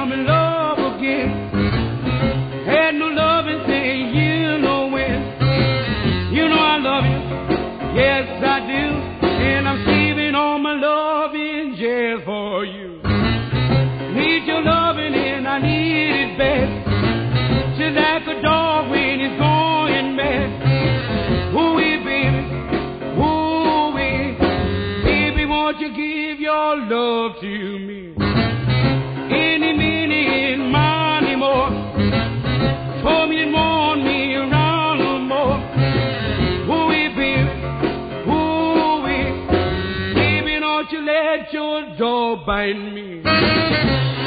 I'm in love again. Had no love and say you know when. You know I love you, yes I do. And I'm saving all my loving just for you. Need your loving and I need it bad. Just like a dog when he's going mad. Ooh-wee, baby, ooh-wee. Baby, won't you give your love to me? Any minute, money more. Told me you want me around no more. Ooh-wee, baby, ooh-wee. Baby, don't you let your dog bite me.